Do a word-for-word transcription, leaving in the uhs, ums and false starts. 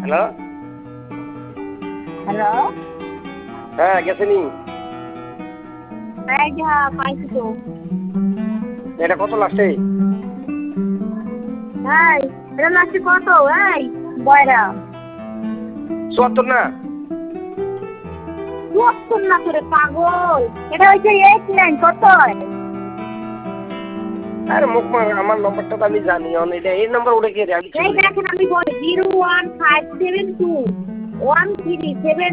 hello hello হ্যাঁ গেছে নি এই যা পাইছি তো এটা কত লাস্টে এই এটা লাস্টে কত এই বয়রা চুয়াত্তর না চুয়াত্তর না করে পাগল এটা হচ্ছে এইট নাইন কত আরে মুখ আমার নম্বরটা তো আমি জানি এটা এই নাম্বার উঠে গিয়ে এই দেখেন আমি বলি zero one five seven two one three seven